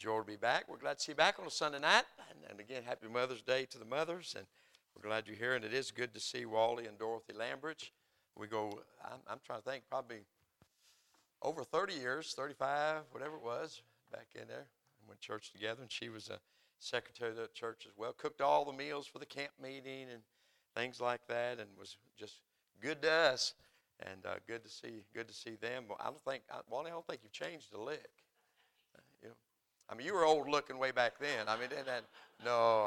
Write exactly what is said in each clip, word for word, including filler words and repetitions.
joy to be back. We're glad to see you back on a Sunday night. And, and again, happy Mother's Day to the mothers. And we're glad you're here. And it is good to see Wally and Dorothy Lambridge. We go, I'm, I'm trying to think, probably over thirty years, thirty-five, whatever it was, back in there. We went to church together, and she was a secretary of the church as well. Cooked all the meals for the camp meeting and things like that, and was just good to us. And uh, good to see, good to see them. I don't think, Wally, I don't think you've changed a lick. Uh, you know, I mean, you were old looking way back then. I mean, and, and, no,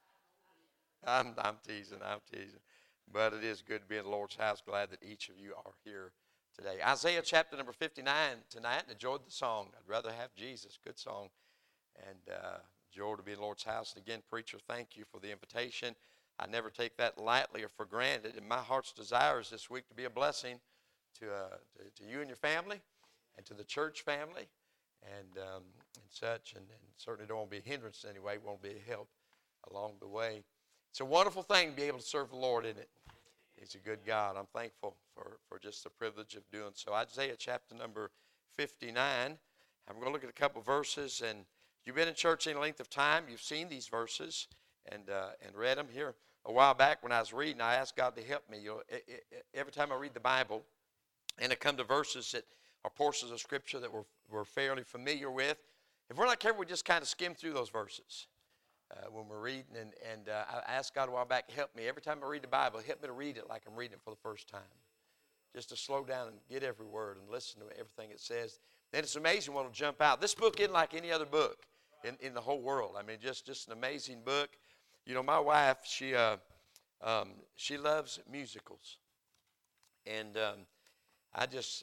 I'm, I'm teasing, I'm teasing. But it is good to be in the Lord's house. Glad that each of you are here today. Isaiah chapter number fifty-nine tonight. Enjoyed the song. I'd rather have Jesus. Good song. And uh, joy to be in the Lord's house. And again, preacher, thank you for the invitation. I never take that lightly or for granted. And my heart's desire is this week to be a blessing to, uh, to, to you and your family and to the church family and, um, and such. And, and certainly don't want to be a hindrance in any way. Want to be a help along the way. It's a wonderful thing to be able to serve the Lord, isn't it? He's a good God. I'm thankful for, for just the privilege of doing so. Isaiah chapter number fifty-nine. I'm going to look at a couple verses. And you've been in church any length of time. You've seen these verses and uh, and read them. Here a while back when I was reading, I asked God to help me. You know, it, it, every time I read the Bible and I come to verses that are portions of Scripture that we're, we're fairly familiar with, if we're not careful, we just kind of skim through those verses. Uh, when we're reading, and, and uh, I asked God a while back, help me. Every time I read the Bible, help me to read it like I'm reading it for the first time. Just to slow down and get every word and listen to everything it says. And it's amazing what will jump out. This book isn't like any other book in, in the whole world. I mean, just, just an amazing book. You know, my wife, she uh, um, she loves musicals. And um, I just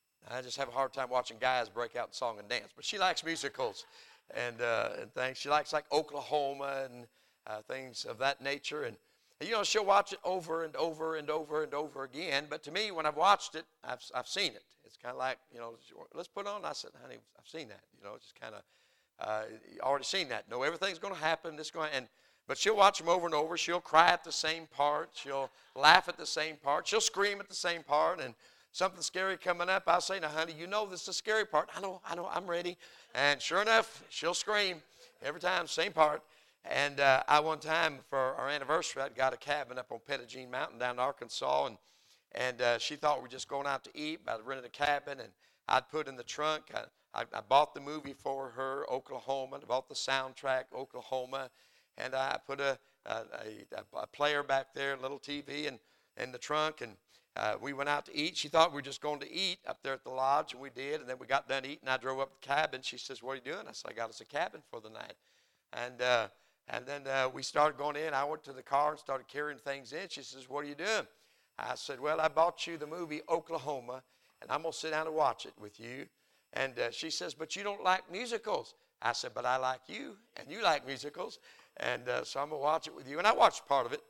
I just have a hard time watching guys break out in song and dance. But she likes musicals. And, uh, and things. She likes like Oklahoma and uh, things of that nature. And, and, you know, she'll watch it over and over and over and over again. But to me, when I've watched it, I've, I've seen it. It's kind of like, you know, let's put it on. I said, honey, I've seen that. You know, it's just kind of, uh, already seen that. No, everything's going to happen. This going and But she'll watch them over and over. She'll cry at the same part. She'll laugh at the same part. She'll scream at the same part. And something scary coming up, I'll say, now, honey, you know this is the scary part. I know, I know, I'm ready. And sure enough, she'll scream every time, same part. And uh, I one time, for our anniversary, I got a cabin up on Pettigene Mountain down in Arkansas. And, and uh, she thought we were just going out to eat. I rented a cabin, and I'd put in the trunk. I, I, I bought the movie for her, Oklahoma. I bought the soundtrack, Oklahoma. And I put a, a, a, a player back there, a little T V, in, in the trunk. And Uh, we went out to eat. She thought we were just going to eat up there at the lodge, and we did. And then we got done eating. I drove up the cabin. She says, what are you doing? I said, I got us a cabin for the night. And uh, and then uh, we started going in. I went to the car and started carrying things in. She says, what are you doing? I said, well, I bought you the movie Oklahoma, and I'm going to sit down and watch it with you. And uh, she says, but you don't like musicals. I said, but I like you, and you like musicals. And uh, so I'm going to watch it with you. And I watched part of it.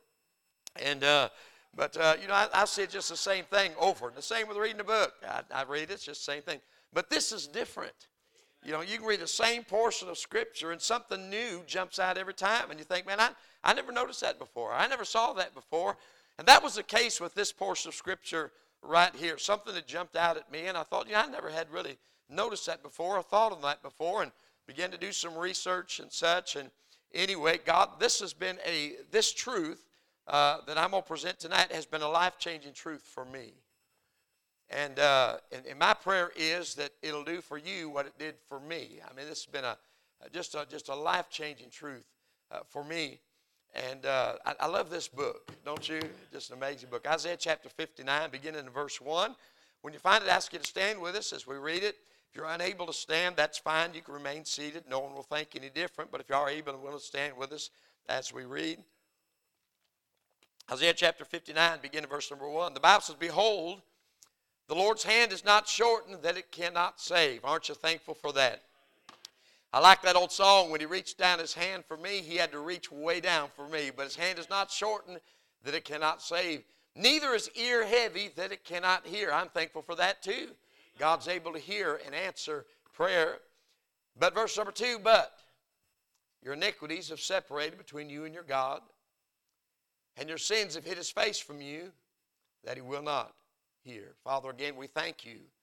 And uh But, uh, you know, I, I see just the same thing over. And the same with reading a book. I, I read it, it's just the same thing. But this is different. You know, you can read the same portion of Scripture and something new jumps out every time. And you think, man, I, I never noticed that before. I never saw that before. And that was the case with this portion of Scripture right here. Something that jumped out at me. And I thought, yeah, I never had really noticed that before or thought of that before. And began to do some research and such. And anyway, God, this has been a, this truth. Uh, that I'm going to present tonight has been a life-changing truth for me. And, uh, and, and my prayer is that it'll do for you what it did for me. I mean, this has been a just a, just a life-changing truth uh, for me. And uh, I, I love this book, don't you? Just an amazing book. Isaiah chapter fifty-nine, beginning in verse one. When you find it, I ask you to stand with us as we read it. If you're unable to stand, that's fine. You can remain seated. No one will think any different. But if you are able and willing to stand with us as we read. Isaiah chapter fifty-nine, beginning verse number one. The Bible says, behold, the Lord's hand is not shortened that it cannot save. Aren't you thankful for that? I like that old song, when he reached down his hand for me, he had to reach way down for me. But his hand is not shortened that it cannot save. Neither is ear heavy that it cannot hear. I'm thankful for that too. God's able to hear and answer prayer. But verse number two, but your iniquities have separated between you and your God. And your sins have hid his face from you, that he will not hear. Father, again, we thank you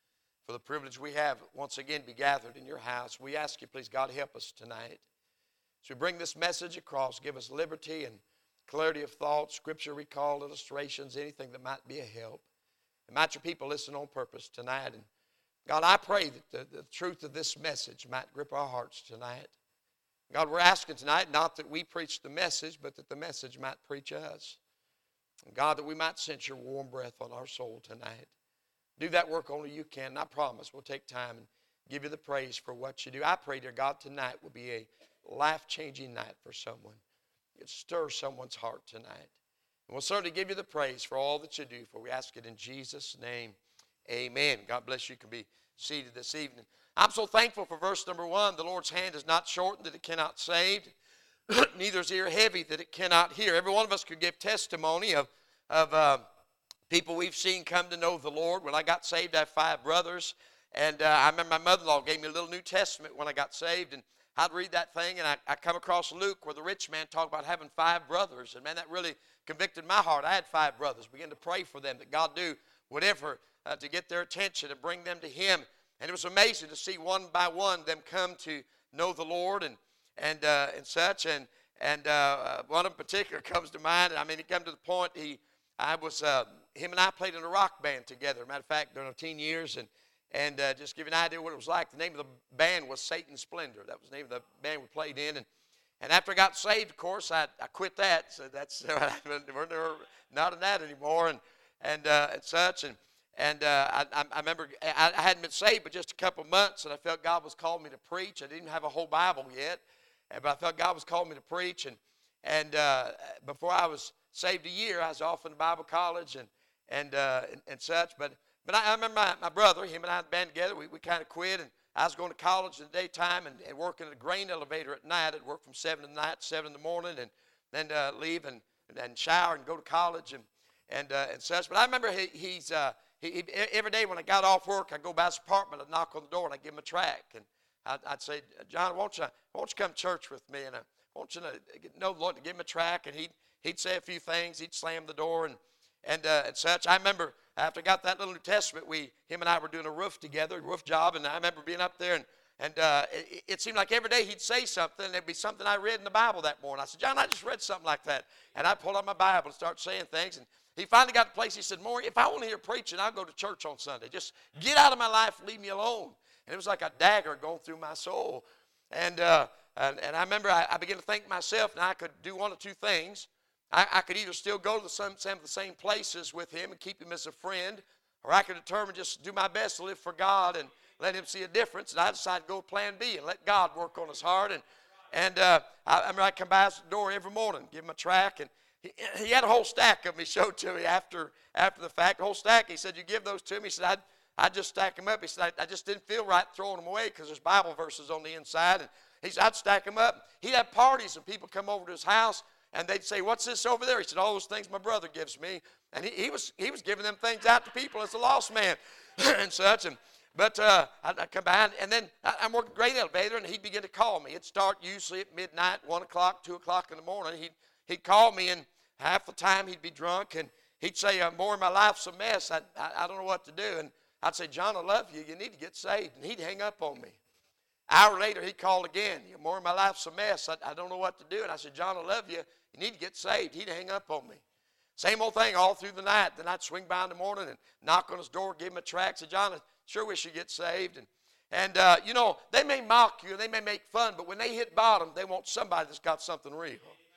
for the privilege we have once again to be gathered in your house. We ask you, please, God, help us tonight. As we bring this message across, give us liberty and clarity of thought, scripture recall, illustrations, anything that might be a help. And might your people listen on purpose tonight. And God, I pray that the, the truth of this message might grip our hearts tonight. God, we're asking tonight not that we preach the message, but that the message might preach us. And God, that we might sense your warm breath on our soul tonight. Do that work only you can. And I promise we'll take time and give you the praise for what you do. I pray, dear God, tonight will be a life-changing night for someone. It stirs someone's heart tonight. And we'll certainly give you the praise for all that you do, for we ask it in Jesus' name. Amen. God bless you. You can be seated this evening. I'm so thankful for verse number one. The Lord's hand is not shortened that it cannot save, neither is ear heavy that it cannot hear. Every one of us could give testimony of, of uh, people we've seen come to know the Lord. When I got saved, I have five brothers. And uh, I remember my mother-in-law gave me a little New Testament when I got saved. And I'd read that thing, and I, I come across Luke where the rich man talked about having five brothers. And, man, that really convicted my heart. I had five brothers. Began to pray for them that God do whatever uh, to get their attention and bring them to Him. And it was amazing to see one by one them come to know the Lord and and uh, and such. And and uh, one in particular comes to mind. I mean, it came to the point he, I was, uh, him and I played in a rock band together. Matter of fact, during our teen years, and and uh, just give you an idea what it was like. The name of the band was Satan's Splendor. That was the name of the band we played in. And and after I got saved, of course, I I quit that. So that's we're never, not in that anymore. And and uh, and such and. And uh, I, I remember I, I hadn't been saved but just a couple of months, and I felt God was calling me to preach. I didn't have a whole Bible yet, but I felt God was calling me to preach. And and uh, before I was saved a year, I was off in Bible college and and uh, and, and such. But but I, I remember my, my brother, him and I had a band together. We we kind of quit, and I was going to college in the daytime and, and working at a grain elevator at night. I'd work from seven in the night, seven in the morning, and then uh, leave and and shower and go to college and and uh, and such. But I remember he, he's. Uh, He, he, every day when I got off work, I'd go by his apartment, I'd knock on the door, and I'd give him a tract. And I'd, I'd say, John, won't you, won't you come to church with me? And I want you to know the Lord to give him a tract. And he'd, he'd say a few things. He'd slam the door and, and, uh, and such. I remember after I got that little New Testament, we, him and I were doing a roof together, a roof job. And I remember being up there, and, and uh, it, it seemed like every day he'd say something, and it'd be something I read in the Bible that morning. I said, John, I just read something like that. And I'd pull out my Bible and start saying things. And he finally got to the place, he said, Maury, if I want to hear preaching, I'll go to church on Sunday. Just get out of my life, leave me alone. And it was like a dagger going through my soul. And uh, and, and I remember I, I began to think to myself, now I could do one of two things. I, I could either still go to the some, some of the same places with him and keep him as a friend, or I could determine just to do my best to live for God and let him see a difference. And I decided to go with plan B and let God work on his heart. And, and uh, I, I remember I'd come by his door every morning, give him a tract, and He, he had a whole stack of them. He showed to me after after the fact, a whole stack. He said, you give those to me? He said, I'd, I'd just stack them up. He said, I, I just didn't feel right throwing them away because there's Bible verses on the inside. And he said, I'd stack them up. He'd have parties and people come over to his house, and they'd say, what's this over there? He said, all those things my brother gives me. And he, he was he was giving them things out to people as a lost man and such. And But uh, I'd, I'd come by, and, and then I, I'm working grain elevator, and he'd begin to call me. It'd start usually at midnight, one o'clock, two o'clock in the morning. He'd, he'd call me, and half the time he'd be drunk, and he'd say, uh, Maury, my life's a mess. I, I, I don't know what to do. And I'd say, John, I love you. You need to get saved. And he'd hang up on me. An hour later, he'd call again. Maury, my life's a mess. I, I don't know what to do. And I said, John, I love you. You need to get saved. He'd hang up on me. Same old thing all through the night. Then I'd swing by in the morning and knock on his door, give him a tract. Say, John, I sure wish you'd get saved. And, and uh, you know, they may mock you. They may make fun. But when they hit bottom, they want somebody that's got something real.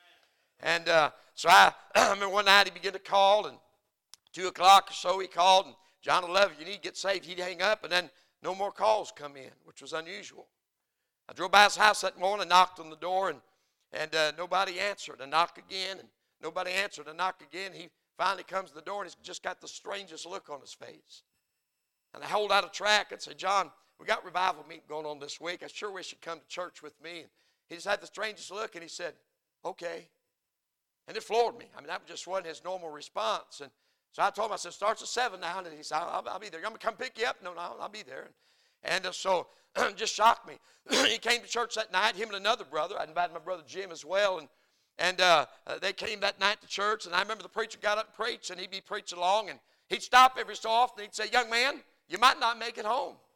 And uh, so I, I remember one night he began to call, and two o'clock or so he called, and John, I love you, you need to get saved. He'd hang up, and then no more calls come in, which was unusual. I drove by his house that morning, knocked on the door, and, and uh, nobody answered. I knocked again, and nobody answered. I knocked again. He finally comes to the door, and he's just got the strangest look on his face. And I hold out a tract and say, John, we got revival meeting going on this week. I sure wish you'd come to church with me. And he just had the strangest look, and he said, okay. And it floored me. I mean, that just wasn't his normal response. And so I told him, I said, starts at seven now. And he said, I'll, I'll be there. I'm going to come pick you up? No, no, I'll be there. And uh, so it just shocked me. He came to church that night, him and another brother. I invited my brother Jim as well. And and uh, uh, they came that night to church. And I remember the preacher got up and preached, and he'd be preaching along. And he'd stop every so often. And he'd say, young man, you might not make it home.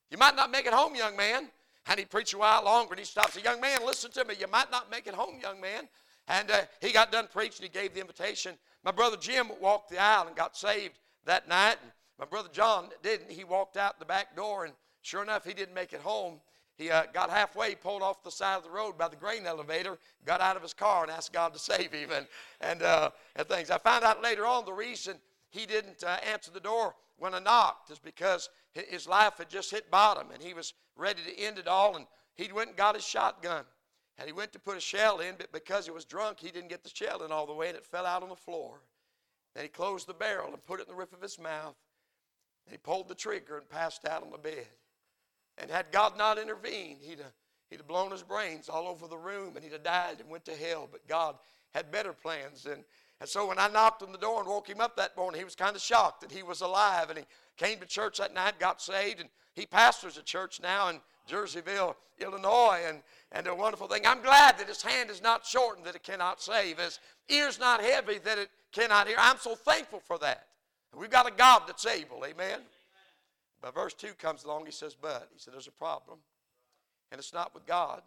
You might not make it home, young man. And he preached a while longer, and he stops. He said, young man, listen to me. You might not make it home, young man. And uh, he got done preaching. He gave the invitation. My brother Jim walked the aisle and got saved that night. And my brother John didn't. He walked out the back door, and sure enough, he didn't make it home. He uh, got halfway, pulled off the side of the road by the grain elevator, got out of his car and asked God to save him and, and, uh, and things. I found out later on the reason he didn't uh, answer the door when I knocked is because his life had just hit bottom and he was ready to end it all. And he went and got his shotgun. And he went to put a shell in, but because he was drunk, he didn't get the shell in all the way, and it fell out on the floor. Then he closed the barrel and put it in the roof of his mouth. And he pulled the trigger and passed out on the bed. And had God not intervened, he'd have, he'd have blown his brains all over the room, and he'd have died and went to hell. But God had better plans. And, and so when I knocked on the door and woke him up that morning, he was kind of shocked that he was alive. And he came to church that night, got saved, and he pastors a church now in Jerseyville, Illinois, and, and a wonderful thing. I'm glad that his hand is not shortened that it cannot save, his ear's not heavy that it cannot hear. I'm so thankful for that. We've got a God that's able, amen? But verse two comes along, he says, but, he said, there's a problem, and it's not with God.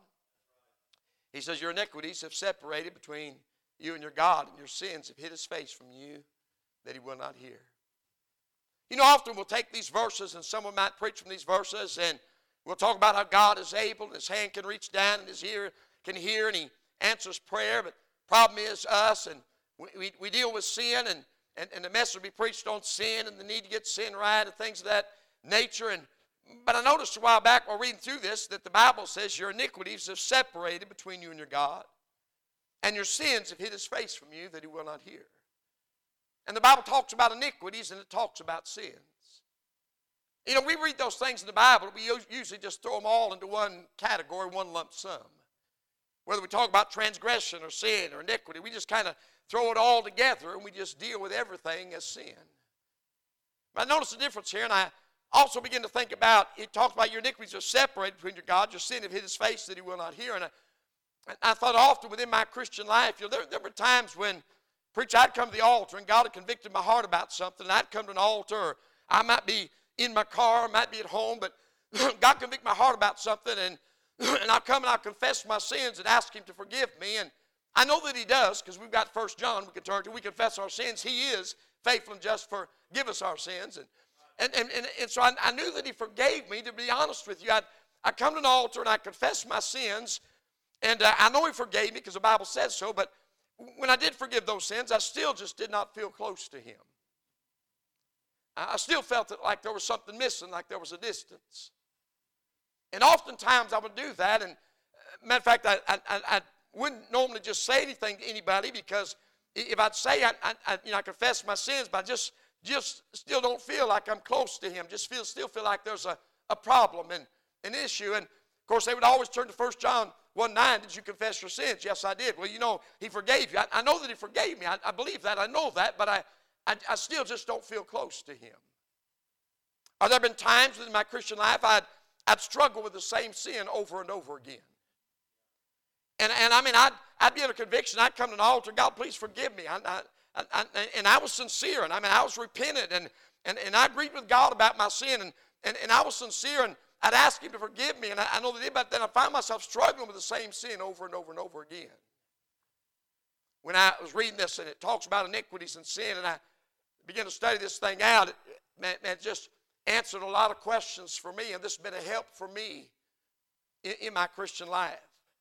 He says, your iniquities have separated between you and your God, and your sins have hid his face from you that he will not hear. You know, often we'll take these verses, and someone might preach from these verses, and we'll talk about how God is able, and his hand can reach down, and his ear can hear, and he answers prayer. But the problem is us, and we, we, we deal with sin, and, and, and the message will be preached on sin, and the need to get sin right, and things of that nature. And but I noticed a while back while reading through this that the Bible says your iniquities have separated between you and your God, and your sins have hid his face from you that he will not hear. And the Bible talks about iniquities, and it talks about sins. You know, we read those things in the Bible, we usually just throw them all into one category, one lump sum. Whether we talk about transgression or sin or iniquity, we just kind of throw it all together and we just deal with everything as sin. But I notice the difference here, and I also begin to think about, it talks about your iniquities are separated between your God, your sin have hid his face that he will not hear. And I, and I thought often within my Christian life, you know, there, there were times when, preacher, I'd come to the altar and God had convicted my heart about something, and I'd come to an altar, or I might be in my car, I might be at home, but God convicted my heart about something, and, and I'll come and I'll confess my sins and ask him to forgive me. And I know that he does, because we've got First John we can turn to. We confess our sins. He is faithful and just to forgive us our sins. And, and, and, and, and so I, I knew that he forgave me. To be honest with you, I'd, I'd come to an altar and I'd confess my sins, and uh, I know he forgave me because the Bible says so, but when I did forgive those sins, I still just did not feel close to him. I still felt that like there was something missing, like there was a distance. And oftentimes I would do that, and uh, matter of fact, I, I, I wouldn't normally just say anything to anybody, because if I'd say, I, I, you know, I confess my sins, but I just, just still don't feel like I'm close to him, just feel, still feel like there's a, a problem and an issue. And of course, they would always turn to First John one nine, did you confess your sins? Yes, I did. Well, you know, he forgave you. I, I know that he forgave me. I, I believe that. I know that, but I, I, I still just don't feel close to him. Are there been times in my Christian life I'd, I'd struggle with the same sin over and over again? And, and I mean, I'd, I'd be in a conviction. I'd come to an altar, God, please forgive me. I, I, I, and I was sincere, and I mean, I was repentant, and, and, and I agreed with God about my sin, and, and, and I was sincere, and I'd ask him to forgive me, and I, I know that, but then I find myself struggling with the same sin over and over and over again. When I was reading this, and it talks about iniquities and sin, and I began to study this thing out, it, man, man, it just answered a lot of questions for me, and this has been a help for me in, in my Christian life.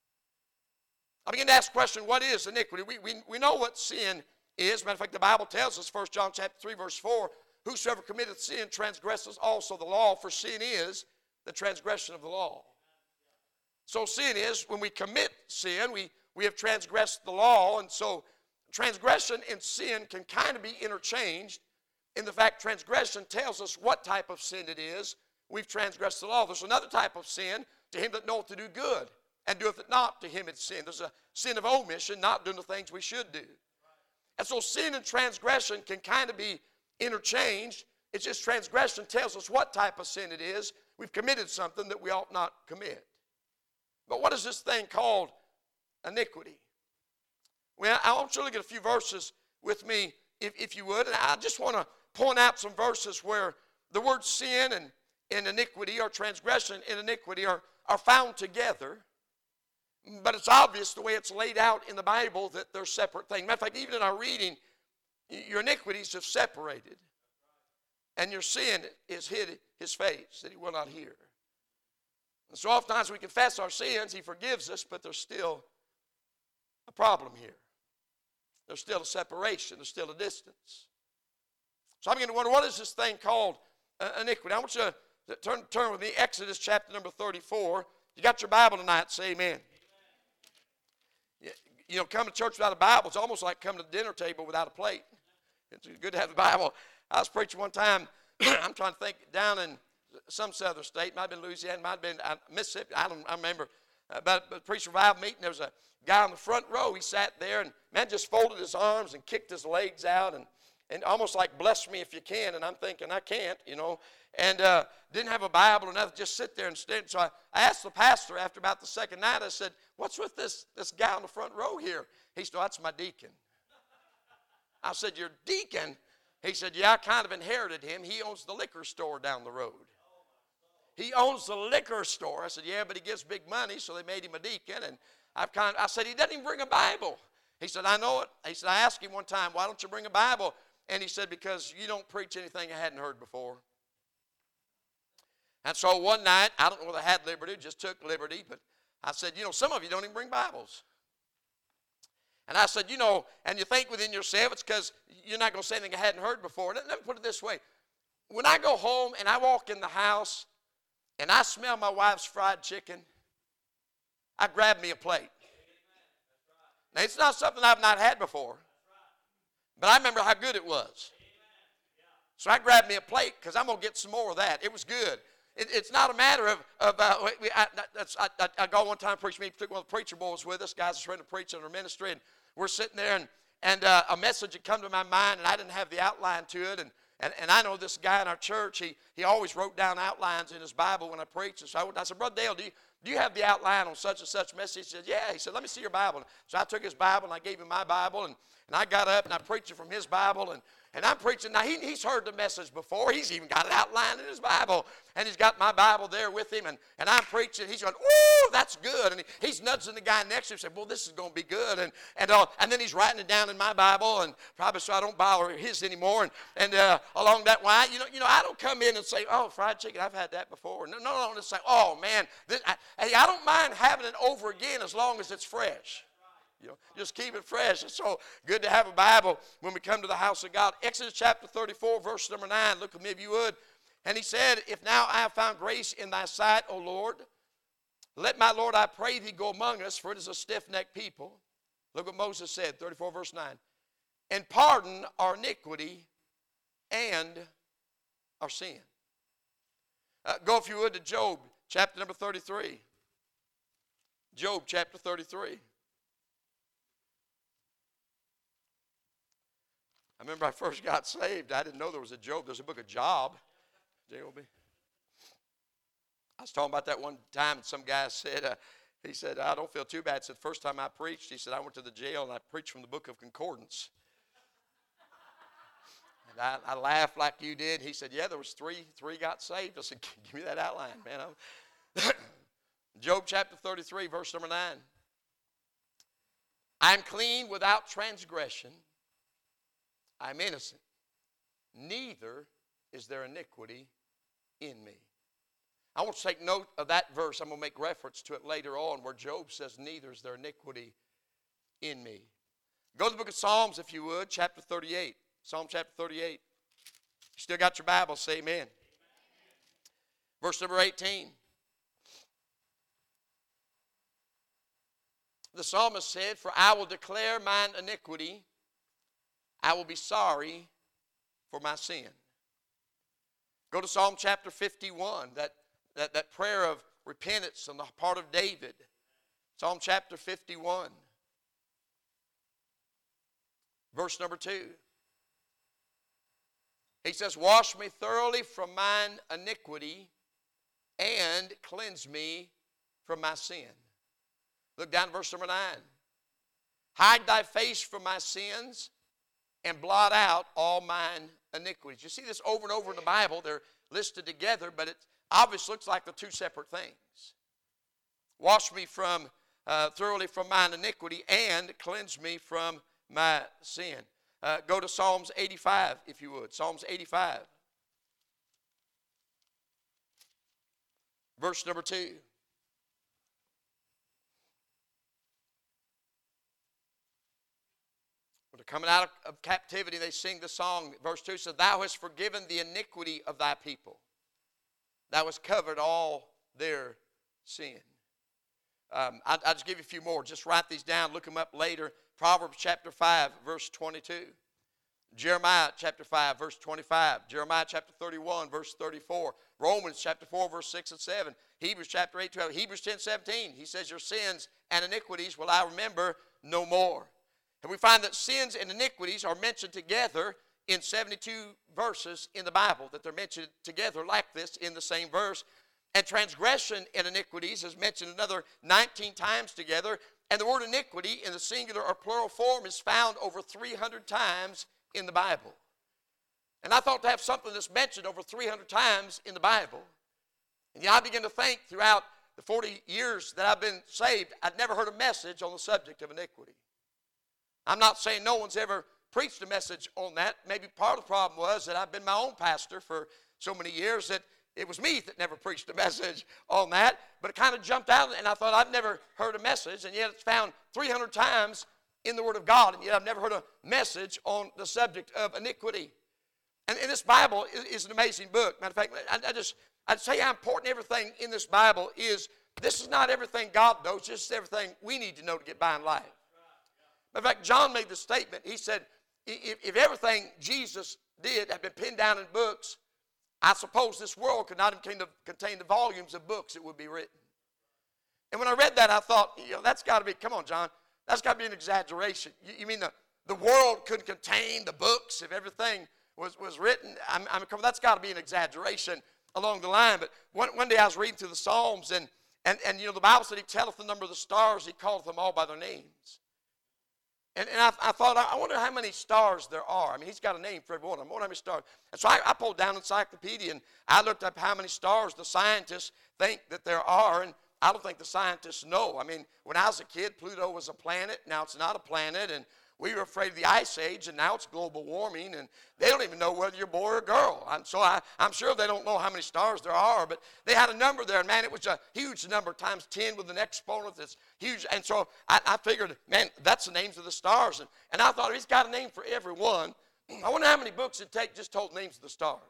I began to ask the question, what is iniquity? We, we, we know what sin is. Matter of fact, the Bible tells us, First John chapter three, verse four, whosoever committeth sin transgresses also the law, for sin is the transgression of the law. So sin is, when we commit sin, we, we have transgressed the law, and so transgression and sin can kind of be interchanged in the fact transgression tells us what type of sin it is. We've transgressed the law. There's another type of sin, to him that knoweth to do good, and doeth it not, to him it's sin. There's a sin of omission, not doing the things we should do. And so sin and transgression can kind of be interchanged. It's just transgression tells us what type of sin it is. We've committed something that we ought not commit. But what is this thing called iniquity? Well, I want you to look at a few verses with me, if, if you would. And I just want to point out some verses where the word sin and in iniquity or transgression in iniquity are, are found together. But it's obvious the way it's laid out in the Bible that they're separate things. Matter of fact, even in our reading, your iniquities have separated. And your sin is hid his face, that he will not hear. And so oftentimes we confess our sins, he forgives us, but there's still a problem here. There's still a separation, there's still a distance. So I'm going to wonder, what is this thing called uh, iniquity? I want you to turn, turn with me, Exodus chapter number thirty-four. You got your Bible tonight, say amen. You know, coming to church without a Bible, it's almost like coming to the dinner table without a plate. It's good to have the Bible. I was preaching one time, I'm trying to think, down in some southern state, might have been Louisiana, might have been uh, Mississippi, I don't I remember. Uh, but at a preach revival meeting, there was a guy on the front row. He sat there, and man just folded his arms and kicked his legs out, and, and almost like, bless me if you can. And I'm thinking, I can't, you know. And uh, didn't have a Bible or nothing, just sit there and stand. So I, I asked the pastor after about the second night, I said, what's with this, this guy on the front row here? He said, oh, that's my deacon. I said, your deacon? He said, yeah, I kind of inherited him. He owns the liquor store down the road. He owns the liquor store. I said, yeah, but he gives big money, so they made him a deacon. And I've kind of, I said, he doesn't even bring a Bible. He said, I know it. He said, I asked him one time, why don't you bring a Bible? And he said, because you don't preach anything I hadn't heard before. And so one night, I don't know whether I had liberty, just took liberty, but I said, you know, some of you don't even bring Bibles. And I said, you know, and you think within yourself, it's because you're not going to say anything I hadn't heard before. Let me put it this way. When I go home and I walk in the house and I smell my wife's fried chicken, I grab me a plate. Now, it's not something I've not had before, but I remember how good it was. So I grabbed me a plate because I'm going to get some more of that. It was good. It, it's not a matter of, of uh, we, I, that's, I, I, I got one time preaching, me, took one of the preacher boys with us, guys that's ready to preach in our ministry, and we're sitting there, and, and uh, a message had come to my mind, and I didn't have the outline to it, and, and, and I know this guy in our church, he, he always wrote down outlines in his Bible when I preached, and so I, I said, Brother Dale, do you, do you have the outline on such and such message? He said, yeah. He said, let me see your Bible. So I took his Bible, and I gave him my Bible, and, and I got up, and I preached it from his Bible, and And I'm preaching. Now, he, he's heard the message before. He's even got it outlined in his Bible. And he's got my Bible there with him. And, and I'm preaching. He's going, ooh, that's good. And he, he's nudging the guy next to him and saying, well, this is going to be good. And and, uh, and then he's writing it down in my Bible, and probably so I don't borrow his anymore. And, and uh, along that way, you know, you know, I don't come in and say, oh, fried chicken, I've had that before. No, no, no. Just say, oh, man, this, I, hey, I don't mind having it over again as long as it's fresh. You know, just keep it fresh. It's so good to have a Bible when we come to the house of God. Exodus chapter thirty-four, verse number nine. Look at me if you would. And he said, if now I have found grace in thy sight, O Lord, let my Lord, I pray thee, go among us, for it is a stiff-necked people. Look what Moses said, thirty-four, verse nine. And pardon our iniquity and our sin. Uh, go, if you would, to Job, chapter number thirty-three. Job, chapter thirty-three. I remember I first got saved. I didn't know there was a Job. There's a book of Job. J O B. I was talking about that one time, and some guy said, uh, he said, I don't feel too bad. He said, the first time I preached, he said, I went to the jail, and I preached from the book of Concordance. And I, I laughed like you did. He said, yeah, there was three. Three got saved. I said, give me that outline, man. Job chapter thirty-three, verse number nine. I am clean without transgression. I am innocent, neither is there iniquity in me. I want to take note of that verse. I'm going to make reference to it later on where Job says, neither is there iniquity in me. Go to the book of Psalms, if you would, chapter thirty-eight. Psalm chapter thirty-eight. You still got your Bible, say amen. Amen. Verse number eighteen. The psalmist said, for I will declare mine iniquity, I will be sorry for my sin. Go to Psalm chapter fifty-one, that, that, that prayer of repentance on the part of David. Psalm chapter fifty-one, verse number two. He says, wash me thoroughly from mine iniquity and cleanse me from my sin. Look down at verse number nine. Hide thy face from my sins and blot out all mine iniquities. You see this over and over in the Bible. They're listed together, but it's, obviously looks like they're two separate things. Wash me from uh, thoroughly from mine iniquity and cleanse me from my sin. Uh, go to Psalms eighty-five, if you would. Psalms eighty-five. Verse number two. When they're coming out of, of captivity, they sing the song. Verse two says, Thou hast forgiven the iniquity of thy people. Thou hast covered all their sin. Um, I, I'll just give you a few more. Just write these down. Look them up later. Proverbs chapter five, verse twenty-two. Jeremiah chapter five, verse twenty-five. Jeremiah chapter thirty-one, verse thirty-four. Romans chapter four, verse six and seven. Hebrews chapter eight, twelve. Hebrews ten, seventeen. He says, Your sins and iniquities will I remember no more. And we find that sins and iniquities are mentioned together in seventy-two verses in the Bible, that they're mentioned together like this in the same verse. And transgression and iniquities is mentioned another nineteen times together. And the word iniquity in the singular or plural form is found over three hundred times in the Bible. And I thought to have something that's mentioned over three hundred times in the Bible. And yeah, I began to think throughout the forty years that I've been saved, I'd never heard a message on the subject of iniquity. I'm not saying no one's ever preached a message on that. Maybe part of the problem was that I've been my own pastor for so many years that it was me that never preached a message on that. But it kind of jumped out, and I thought I've never heard a message, and yet it's found three hundred times in the Word of God, and yet I've never heard a message on the subject of iniquity. And, and this Bible is, is an amazing book. Matter of fact, I, I just, I'd say how important everything in this Bible is. This is not everything God knows, this is everything we need to know to get by in life. Matter of fact, John made the statement. He said, if, if everything Jesus did had been pinned down in books, I suppose this world could not contain the, contain the volumes of books that would be written. And when I read that, I thought, you know, that's got to be, come on, John, that's got to be an exaggeration. You, you mean the, the world couldn't contain the books if everything was, was written? I I mean, come on, that's got to be an exaggeration along the line. But one, one day I was reading through the Psalms, and, and, and you know, the Bible said He telleth the number of the stars, He calleth them all by their names. And, and I, I thought, I wonder how many stars there are. I mean, He's got a name for every one of them. I wonder how many stars. And so I, I pulled down an encyclopedia, and I looked up how many stars the scientists think that there are, and I don't think the scientists know. I mean, when I was a kid, Pluto was a planet. Now it's not a planet, and we were afraid of the Ice Age, and now it's global warming, and they don't even know whether you're a boy or a girl. And so I, I'm sure they don't know how many stars there are, but they had a number there, and man, it was a huge number, times ten with an exponent that's huge. And so I, I figured, man, that's the names of the stars. And, and I thought, He's got a name for every one. I wonder how many books it'd take just to hold names of the stars.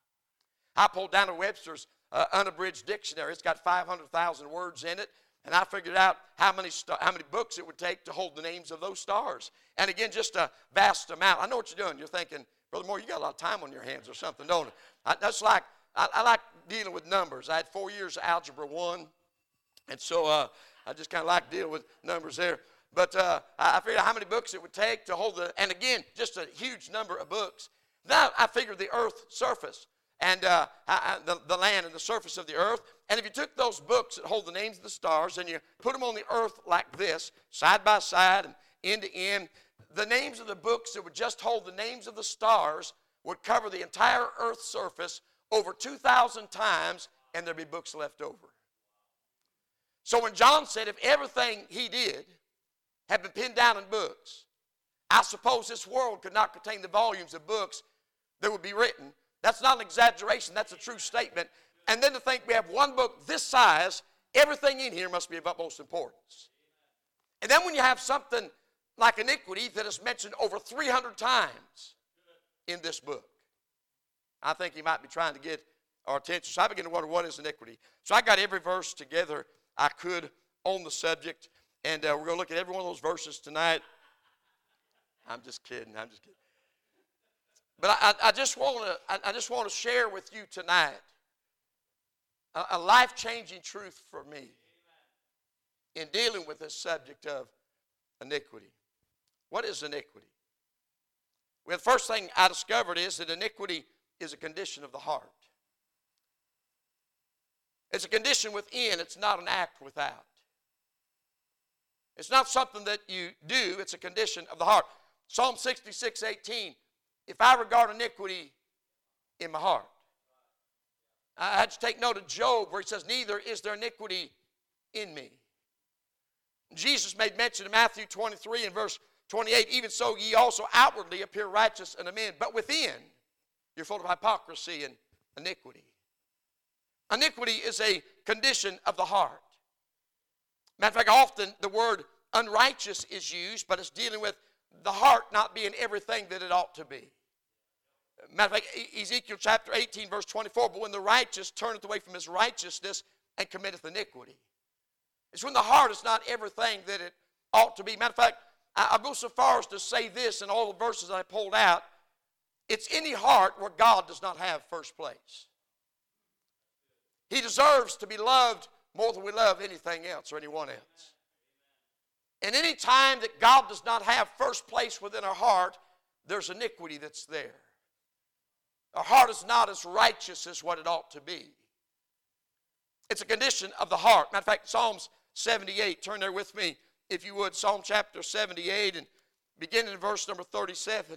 I pulled down a Webster's uh, unabridged dictionary. It's got five hundred thousand words in it. And I figured out how many st- how many books it would take to hold the names of those stars. And again, just a vast amount. I know what you're doing. You're thinking, Brother Moore, you got a lot of time on your hands or something, don't you? I, that's like, I, I like dealing with numbers. I had four years of Algebra one. And so uh, I just kind of like dealing with numbers there. But uh, I figured out how many books it would take to hold the, and again, just a huge number of books. Now I figured the earth's surface. And uh, I, the, the land and the surface of the earth. And if you took those books that hold the names of the stars and you put them on the earth like this, side by side and end to end, the names of the books that would just hold the names of the stars would cover the entire earth's surface over two thousand times, and there'd be books left over. So when John said if everything he did had been pinned down in books, I suppose this world could not contain the volumes of books that would be written. That's not an exaggeration. That's a true statement. And then to think we have one book this size, everything in here must be of utmost importance. And then when you have something like iniquity that is mentioned over three hundred times in this book, I think He might be trying to get our attention. So I begin to wonder, what is iniquity? So I got every verse together I could on the subject, and uh, we're going to look at every one of those verses tonight. I'm just kidding. I'm just kidding. But I, I just want to I, I just want to share with you tonight a, a life-changing truth for me in dealing with this subject of iniquity. What is iniquity? Well, the first thing I discovered is that iniquity is a condition of the heart. It's a condition within. It's not an act without. It's not something that you do. It's a condition of the heart. Psalm sixty-six, eighteen. If I regard iniquity in my heart. I had to take note of Job where he says, neither is there iniquity in me. Jesus made mention in Matthew twenty-three and verse twenty-eight, even so ye also outwardly appear righteous unto men, but within you're full of hypocrisy and iniquity. Iniquity is a condition of the heart. Matter of fact, often the word unrighteous is used, but it's dealing with the heart not being everything that it ought to be. Matter of fact, Ezekiel chapter eighteen, verse twenty-four, but when the righteous turneth away from his righteousness and committeth iniquity. It's when the heart is not everything that it ought to be. Matter of fact, I'll go so far as to say this in all the verses I pulled out. It's any heart where God does not have first place. He deserves to be loved more than we love anything else or anyone else. And any time that God does not have first place within our heart, there's iniquity that's there. Our heart is not as righteous as what it ought to be. It's a condition of the heart. Matter of fact, Psalms seventy-eight, turn there with me, if you would, Psalm chapter seventy-eight, and beginning in verse number thirty-seven.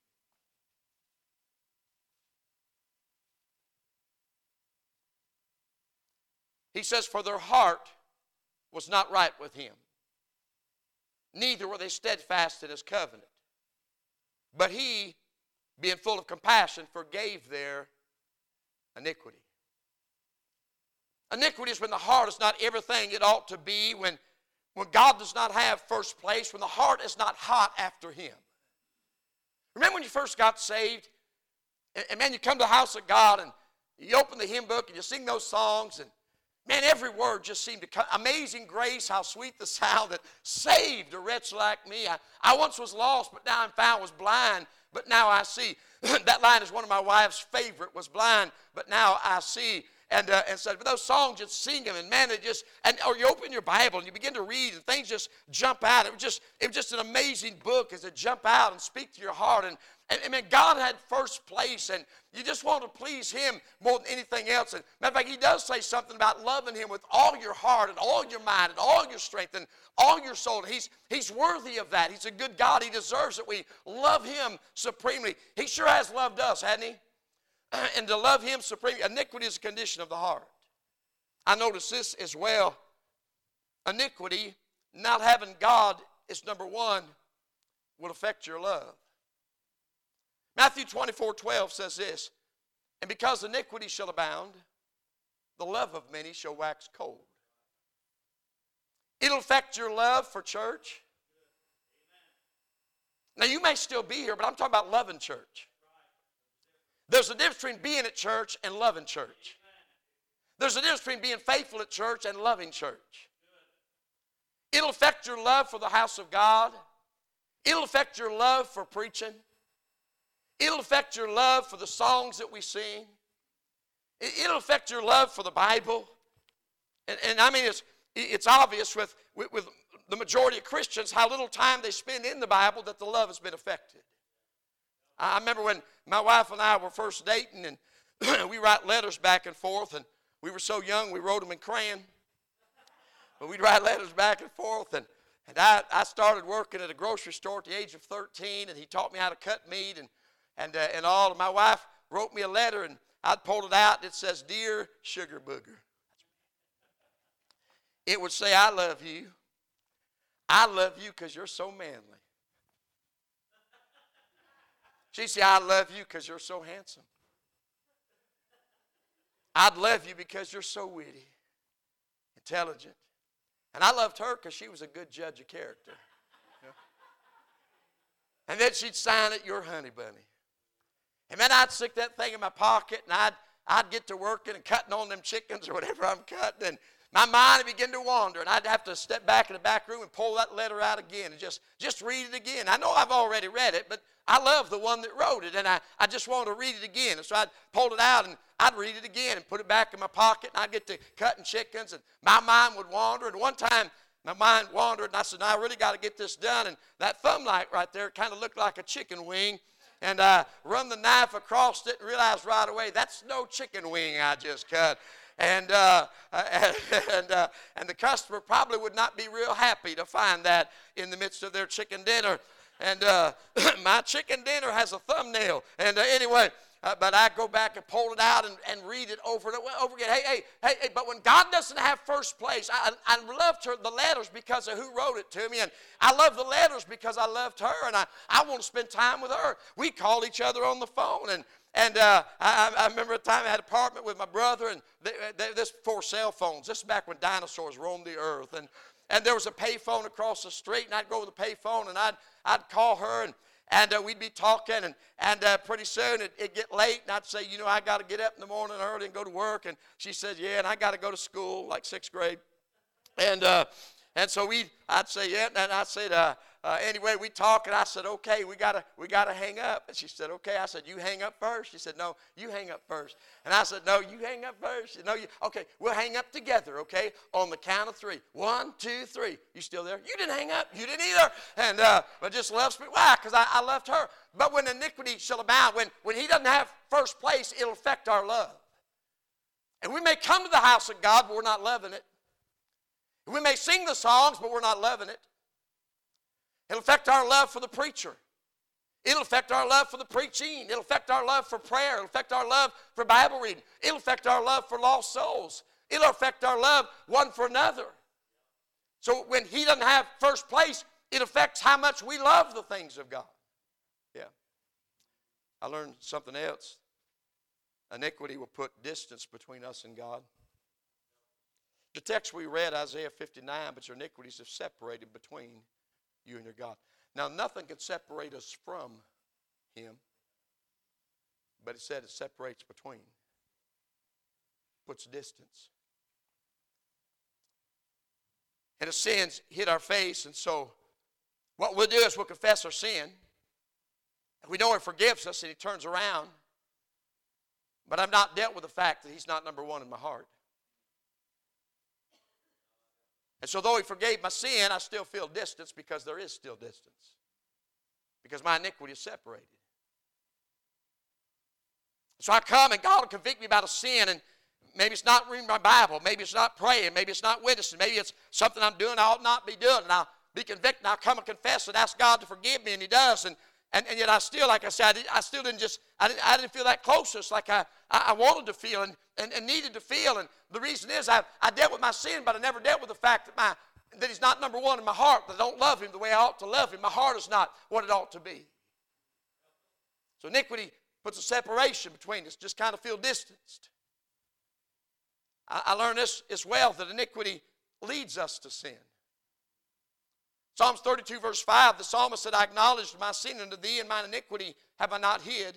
He says, for their heart was not right with him, neither were they steadfast in his covenant. But he, being full of compassion, forgave their iniquity. Iniquity is when the heart is not everything it ought to be, when, when God does not have first place, when the heart is not hot after him. Remember when you first got saved, and, and man, you come to the house of God, and you open the hymn book, and you sing those songs, and man, every word just seemed to come. Amazing grace, how sweet the sound that saved a wretch like me. I, I once was lost, but now I'm found, was blind, but now I see. That line is one of my wife's favorite, was blind, but now I see. And, uh, and said, but those songs, just sing them, and man, it just, and or you open your Bible and you begin to read, and things just jump out. It was just, it was just an amazing book as it jump out and speak to your heart. And, and, and man, God had first place, and you just want to please him more than anything else. And matter of fact, he does say something about loving him with all your heart and all your mind and all your strength and all your soul. He's, he's worthy of that. He's a good God. He deserves that we love him supremely. He sure has loved us, hasn't he? And to love him supremely. Iniquity is a condition of the heart. I notice this as well. Iniquity, not having God, is number one, will affect your love. Matthew twenty-four twelve says this, and because iniquity shall abound, the love of many shall wax cold. It'll affect your love for church. Now you may still be here, but I'm talking about loving church. There's a difference between being at church and loving church. There's a difference between being faithful at church and loving church. It'll affect your love for the house of God. It'll affect your love for preaching. It'll affect your love for the songs that we sing. It'll affect your love for the Bible. And, and I mean, it's, it's obvious with, with, with the majority of Christians how little time they spend in the Bible that the love has been affected. I remember when my wife and I were first dating, and we write letters back and forth, and we were so young we wrote them in crayon. But we'd write letters back and forth, and, and I, I started working at a grocery store at the age of thirteen, and he taught me how to cut meat and, and, uh, and all. And my wife wrote me a letter, and I'd pulled it out, and it says, Dear Sugar Booger. It would say, I love you. I love you because you're so manly. She'd say, I love you because you're so handsome. I'd love you because you're so witty, intelligent. And I loved her because she was a good judge of character. Yeah. And then she'd sign it, your honey bunny. And then I'd stick that thing in my pocket, and I'd, I'd get to working and cutting on them chickens or whatever I'm cutting, and my mind would begin to wander, and I'd have to step back in the back room and pull that letter out again and just, just read it again. I know I've already read it, but I love the one that wrote it, and I, I just wanted to read it again. And so I'd pull it out, and I'd read it again and put it back in my pocket, and I'd get to cutting chickens, and my mind would wander. And one time, my mind wandered, and I said, no, I really got to get this done. And that thumb light right there kind of looked like a chicken wing. And I run the knife across it and realized right away, that's no chicken wing I just cut. And uh, and uh, and the customer probably would not be real happy to find that in the midst of their chicken dinner. And uh, my chicken dinner has a thumbnail. And uh, anyway, uh, but I go back and pull it out and, and read it over and over again. Hey, hey, hey, hey, but when God doesn't have first place, I, I loved her, the letters because of who wrote it to me, and I love the letters because I loved her, and I, I want to spend time with her. We call each other on the phone, and And uh, I, I remember a time I had an apartment with my brother, and they, they, this before cell phones. This is back when dinosaurs roamed the earth. And, and there was a pay phone across the street, and I'd go to the pay phone, and I'd, I'd call her, and, and uh, we'd be talking, and, and uh, pretty soon it, it'd get late, and I'd say, you know, I got to get up in the morning early and go to work. And she said, yeah, and I got to go to school, like sixth grade. And uh, and so we, I'd say, yeah, and I said, uh, Uh, anyway, we talked, and I said, okay, we gotta, we gotta hang up. And she said, okay. I said, you hang up first. She said, no, you hang up first. And I said, no, you hang up first. She said, no, you, okay, we'll hang up together, okay, on the count of three. One, two, three. You still there? You didn't hang up. You didn't either. And uh, but just loves me. Why? Because I, I loved her. But when iniquity shall abound, when, when he doesn't have first place, it'll affect our love. And we may come to the house of God, but we're not loving it. We may sing the songs, but we're not loving it. It'll affect our love for the preacher. It'll affect our love for the preaching. It'll affect our love for prayer. It'll affect our love for Bible reading. It'll affect our love for lost souls. It'll affect our love one for another. So when he doesn't have first place, it affects how much we love the things of God. Yeah. I learned something else. Iniquity will put distance between us and God. The text we read, Isaiah fifty-nine, but your iniquities have separated between you and your God. Now, nothing can separate us from him, but it said it separates between, puts distance. And the sins hit our face, and so what we'll do is we'll confess our sin. We know he forgives us, and he turns around, but I've not dealt with the fact that he's not number one in my heart. And so though he forgave my sin, I still feel distance because there is still distance. Because my iniquity is separated. So I come and God will convict me about a sin, and maybe it's not reading my Bible, maybe it's not praying, maybe it's not witnessing, maybe it's something I'm doing I ought not be doing, and I'll be convicted, and I'll come and confess and ask God to forgive me, and he does. And And, and yet I still, like I said, I, did, I still didn't just, I didn't, I didn't feel that closest like I, I, I wanted to feel and, and, and needed to feel. And the reason is I, I dealt with my sin, but I never dealt with the fact that, my, that he's not number one in my heart, that I don't love him the way I ought to love him. My heart is not what it ought to be. So iniquity puts a separation between us, just kind of feel distanced. I, I learned this as well, that iniquity leads us to sin. Psalms thirty-two, verse five, the psalmist said, I acknowledged my sin unto thee, and mine iniquity have I not hid.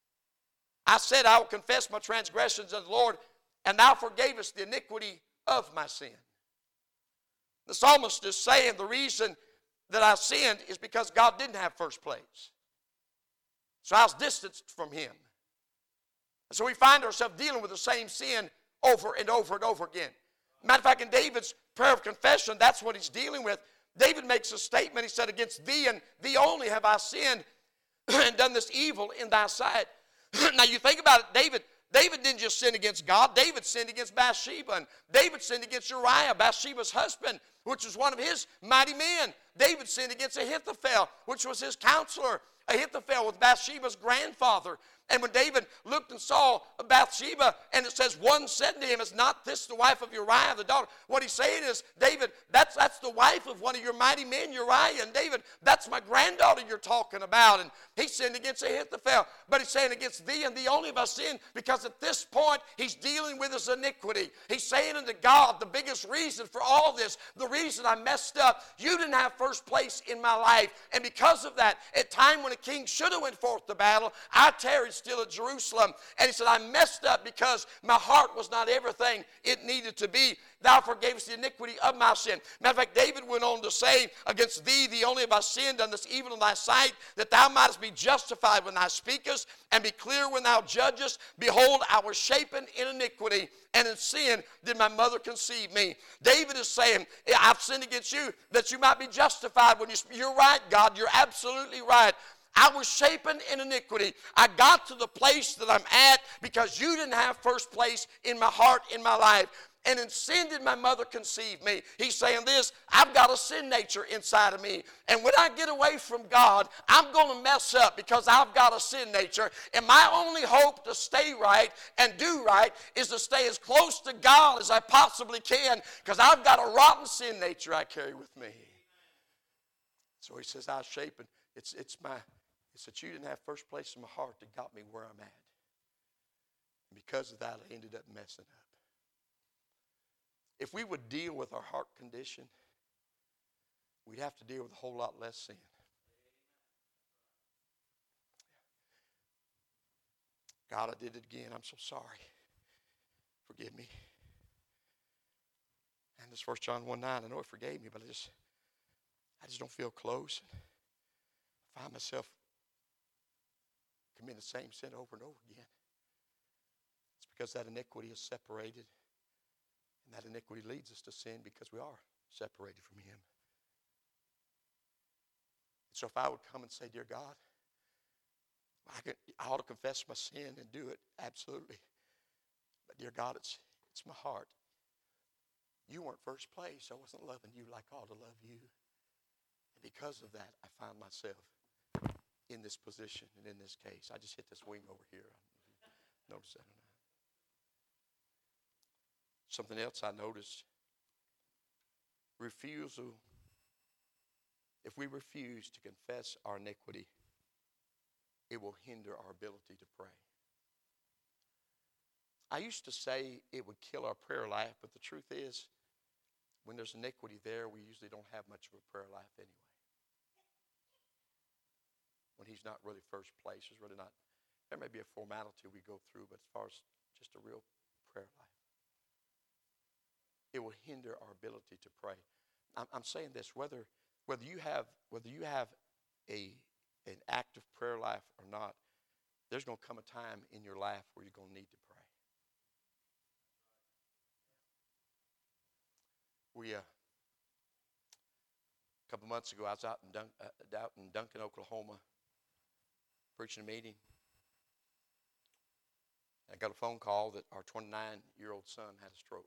I said, I will confess my transgressions unto the Lord, and thou forgavest the iniquity of my sin. The psalmist is saying the reason that I sinned is because God didn't have first place. So I was distanced from him. And so we find ourselves dealing with the same sin over and over and over again. Matter of fact, in David's prayer of confession, that's what he's dealing with. David makes a statement. He said, against thee and thee only have I sinned and done this evil in thy sight. Now you think about it, David, David didn't just sin against God. David sinned against Bathsheba. And David sinned against Uriah, Bathsheba's husband, which was one of his mighty men. David sinned against Ahithophel, which was his counselor. Ahithophel was Bathsheba's grandfather. And when David looked and saw Bathsheba, and it says, one said to him, is not this the wife of Uriah, the daughter? What he's saying is, David, that's, that's the wife of one of your mighty men, Uriah. And David, that's my granddaughter you're talking about. And he sinned against Ahithophel. But he's saying against thee and thee only have I sinned, because at this point, he's dealing with his iniquity. He's saying unto God, the biggest reason for all this, the reason I messed up, you didn't have first place in my life. And because of that, at time when a king should have went forth to battle, I tarried still at Jerusalem. And he said, I messed up because my heart was not everything it needed to be. Thou forgavest the iniquity of my sin. Matter of fact, David went on to say, against thee, thee only have I sinned, done this evil in thy sight, that thou mightest be justified when thou speakest, and be clear when thou judgest. Behold, I was shapen in iniquity, and in sin did my mother conceive me. David is saying, I've sinned against you, that you might be justified when you speak. You're right, God, you're absolutely right. I was shapen in iniquity. I got to the place that I'm at because you didn't have first place in my heart, in my life. And in sin did my mother conceive me. He's saying this, I've got a sin nature inside of me. And when I get away from God, I'm going to mess up because I've got a sin nature. And my only hope to stay right and do right is to stay as close to God as I possibly can, because I've got a rotten sin nature I carry with me. So he says, I was shaping. It's, it's my, it's that you didn't have first place in my heart that got me where I'm at. And because of that, I ended up messing up. If we would deal with our heart condition, we'd have to deal with a whole lot less sin. God, I did it again. I'm so sorry. Forgive me. And this First John one nine, I know it forgave me, but I just, I just don't feel close. I find myself committing the same sin over and over again. It's because that iniquity is separated. And that iniquity leads us to sin because we are separated from Him. So if I would come and say, dear God, I, could, I ought to confess my sin and do it, absolutely. But dear God, it's, it's my heart. You weren't first place. I wasn't loving you like I ought to love you. And because of that, I find myself in this position and in this case. I just hit this wing over here. Notice that or not? Something else I noticed. Refusal. If we refuse to confess our iniquity, it will hinder our ability to pray. I used to say it would kill our prayer life, but the truth is, when there's iniquity there, we usually don't have much of a prayer life anyway. When He's not really first place, there's really not, there may be a formality we go through, but as far as just a real prayer life, it will hinder our ability to pray. I'm, I'm saying this, whether whether you have whether you have a an active prayer life or not, there's going to come a time in your life where you're going to need to pray. We uh, a couple months ago, I was out in, Dun- uh, out in Duncan, Oklahoma, preaching a meeting. I got a phone call that our twenty-nine-year-old son had a stroke.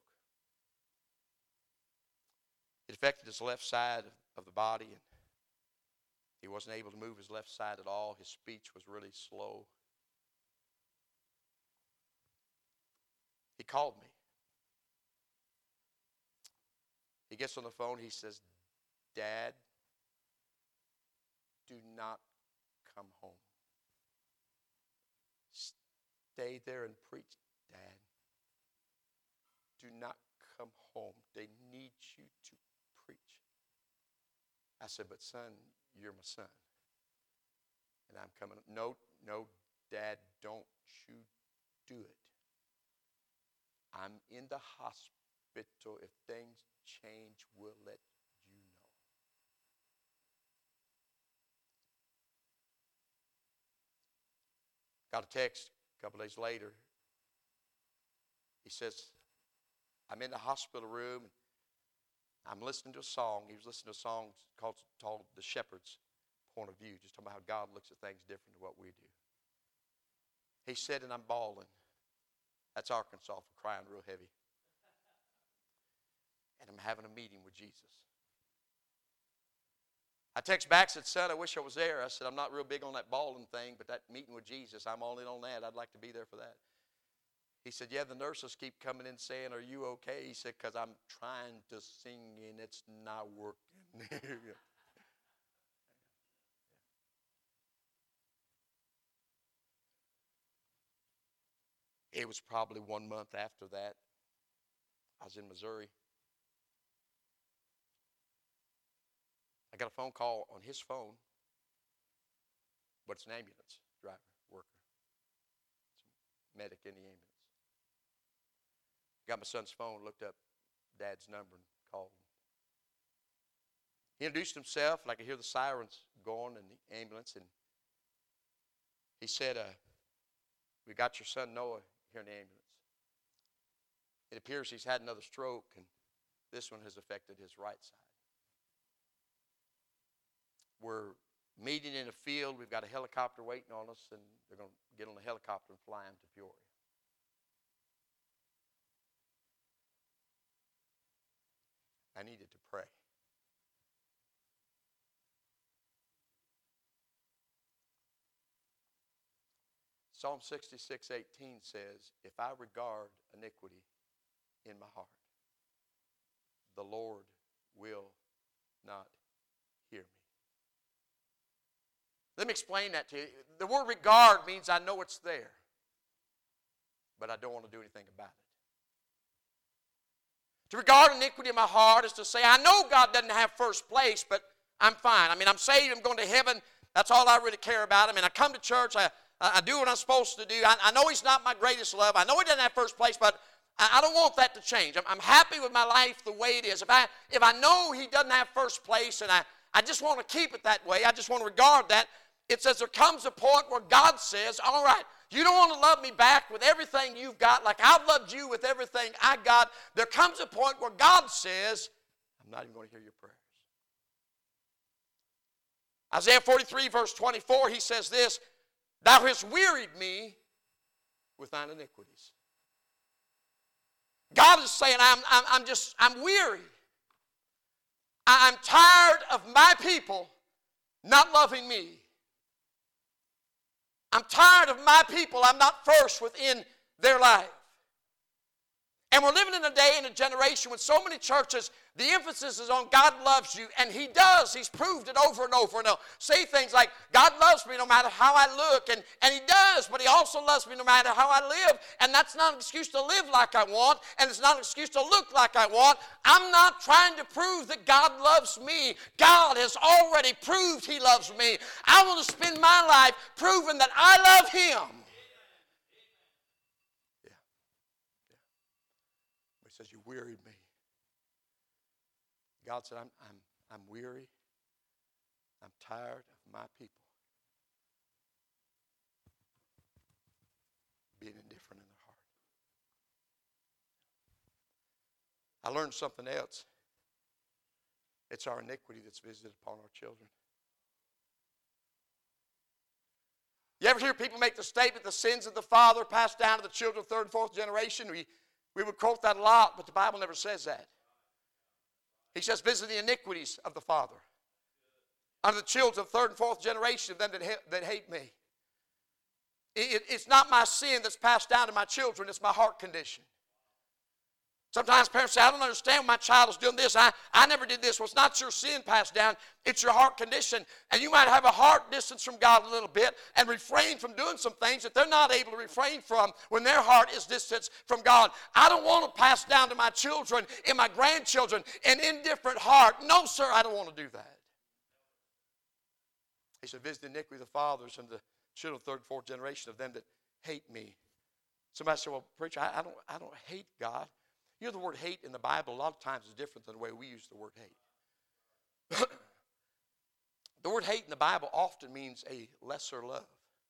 It affected his left side of the body, and he wasn't able to move his left side at all. His speech was really slow. He called me. He gets on the phone. He says, Dad, do not come home. Stay there and preach, Dad. Do not come home. They need you to preach. I said, but son, you're my son. And I'm coming. No, no, Dad, don't you do it. I'm in the hospital. If things change, we'll let you know. Got a text a couple days later. He says, I'm in the hospital room. And I'm listening to a song. He was listening to a song called, called The Shepherd's Point of View, just talking about how God looks at things different than what we do. He said, and I'm bawling. That's Arkansas for crying real heavy. And I'm having a meeting with Jesus. I text back, said, son, I wish I was there. I said, I'm not real big on that bawling thing, but that meeting with Jesus, I'm all in on that. I'd like to be there for that. He said, yeah, the nurses keep coming in saying, are you okay? He said, because I'm trying to sing and it's not working. It was probably one month after that. I was in Missouri. I got a phone call on his phone, but it's an ambulance driver, worker. It's a medic in the ambulance. Got my son's phone, looked up Dad's number and called him. He introduced himself, and I could hear the sirens going in the ambulance, and he said, uh, we got your son Noah here in the ambulance. It appears he's had another stroke, and this one has affected his right side. We're meeting in a field. We've got a helicopter waiting on us, and they're going to get on a helicopter and fly him to Peoria. I needed to pray. Psalm sixty-six eighteen says, if I regard iniquity in my heart, the Lord will not hear me. Let me explain that to you. The word regard means I know it's there, but I don't want to do anything about it. To regard iniquity in my heart is to say, I know God doesn't have first place, but I'm fine. I mean, I'm saved, I'm going to heaven. That's all I really care about. I mean, I come to church, I, I do what I'm supposed to do. I, I know He's not my greatest love. I know He doesn't have first place, but I, I don't want that to change. I'm, I'm happy with my life the way it is. If I, if I know He doesn't have first place and I, I just want to keep it that way, I just want to regard that, it says there comes a point where God says, all right, you don't want to love me back with everything you've got like I've loved you with everything I got. There comes a point where God says, I'm not even going to hear your prayers. Isaiah forty-three verse twenty-four, he says this, thou hast wearied me with thine iniquities. God is saying, I'm, I'm, I'm just, I'm weary. I'm tired of my people not loving me. I'm tired of my people. I'm not first within their life. And we're living in a day and a generation with so many churches, the emphasis is on God loves you, and He does. He's proved it over and over. And they'll say things like, God loves me no matter how I look, and, and He does, but He also loves me no matter how I live. And that's not an excuse to live like I want, and it's not an excuse to look like I want. I'm not trying to prove that God loves me. God has already proved He loves me. I want to spend my life proving that I love Him. He says, you wearied me. God said, I'm, I'm, I'm weary. I'm tired of my people being indifferent in their heart. I learned something else. It's our iniquity that's visited upon our children. You ever hear people make the statement, the sins of the father passed down to the children of third and fourth generation? We We would quote that a lot, but the Bible never says that. He says, visit the iniquities of the father unto the children of third and fourth generation of them that, ha- that hate me. It, it's not my sin that's passed down to my children, it's my heart condition. Sometimes parents say, I don't understand when my child is doing this. I, I never did this. Well, it's not your sin passed down. It's your heart condition. And you might have a heart distance from God a little bit and refrain from doing some things that they're not able to refrain from when their heart is distanced from God. I don't want to pass down to my children and my grandchildren an indifferent heart. No, sir, I don't want to do that. He said, visit the iniquity of the fathers and the children of third and fourth generation of them that hate me. Somebody said, well, preacher, I, I, don't, I don't hate God. You know, the word hate in the Bible a lot of times is different than the way we use the word hate. The word hate in the Bible often means a lesser love.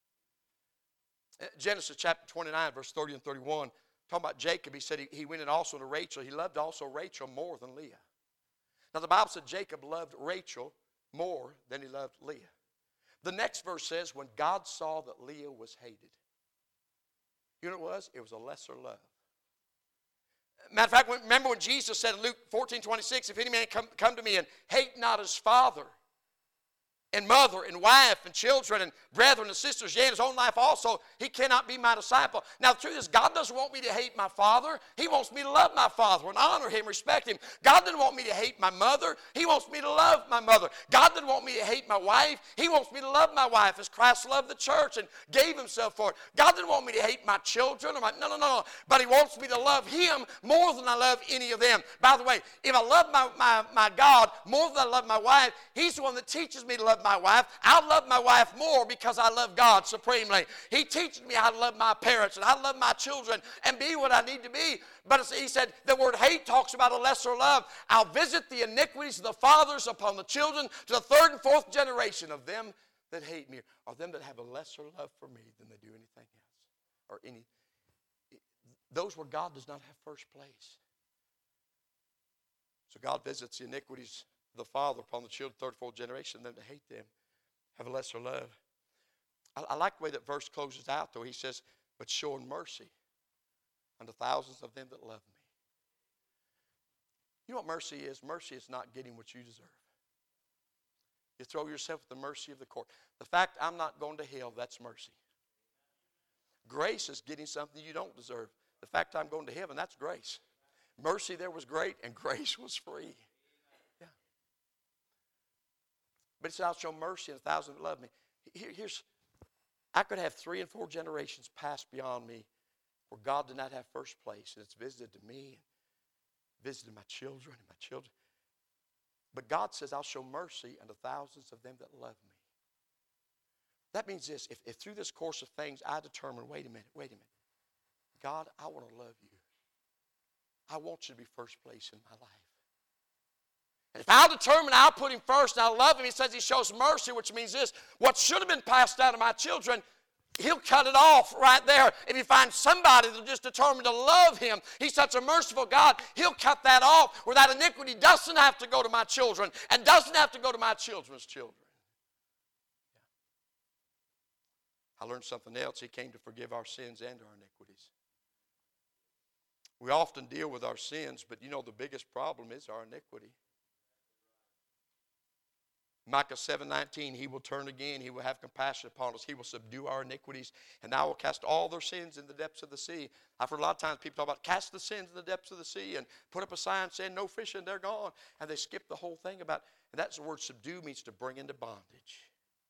Genesis chapter twenty-nine, verse thirty and thirty-one, talking about Jacob, he said he, he went in also to Rachel. He loved also Rachel more than Leah. Now the Bible said Jacob loved Rachel more than he loved Leah. The next verse says, when God saw that Leah was hated. You know what it was? It was a lesser love. Matter of fact, remember when Jesus said in Luke fourteen twenty-six, if any man come, come to me and hate not his father and mother and wife and children and brethren and sisters, yea, and his own life also, he cannot be my disciple. Now the truth is, God doesn't want me to hate my father. He wants me to love my father and honor him, respect him. God doesn't want me to hate my mother. He wants me to love my mother. God doesn't want me to hate my wife. He wants me to love my wife as Christ loved the church and gave himself for it. God didn't want me to hate my children. Or my, no, no, no, no. But he wants me to love him more than I love any of them. By the way, if I love my, my, my God more than I love my wife, he's the one that teaches me to love my wife. I'll love my wife more because I love God supremely. He teaches me how to love my parents and how to love my children and be what I need to be. But he said the word hate talks about a lesser love. I'll visit the iniquities of the fathers upon the children to the third and fourth generation of them that hate me, or them that have a lesser love for me than they do anything else. Or any those where God does not have first place. So God visits the iniquities of the father upon the children, third, fourth generation, them that hate them, have a lesser love. I, I like the way that verse closes out, though. He says, but showing mercy unto thousands of them that love me. You know what mercy is? Mercy is not getting what you deserve. You throw yourself at the mercy of the court. The fact I'm not going to hell, that's mercy. Grace is getting something you don't deserve. The fact I'm going to heaven, that's grace. Mercy there was great and grace was free. Yeah. But he said, I'll show mercy in a thousand that love me. Here, here's, I could have three and four generations pass beyond me where God did not have first place. And it's visited to me and visited my children and my children. But God says, I'll show mercy unto thousands of them that love me. That means this, if, if through this course of things I determine, wait a minute, wait a minute. God, I want to love you. I want you to be first place in my life. And if I'll determine I'll put him first and I'll love him, he says he shows mercy, which means this, what should have been passed down to my children, he'll cut it off right there. If he finds somebody that'll just determine to love him, he's such a merciful God, he'll cut that off where that iniquity doesn't have to go to my children and doesn't have to go to my children's children. I learned something else. He came to forgive our sins and our iniquities. We often deal with our sins, but you know the biggest problem is our iniquity. Micah seven nineteen, he will turn again, he will have compassion upon us, he will subdue our iniquities, and I will cast all their sins in the depths of the sea. I've heard a lot of times people talk about cast the sins in the depths of the sea and put up a sign saying no fishing, they're gone. And they skip the whole thing about, and that's the word subdue means to bring into bondage.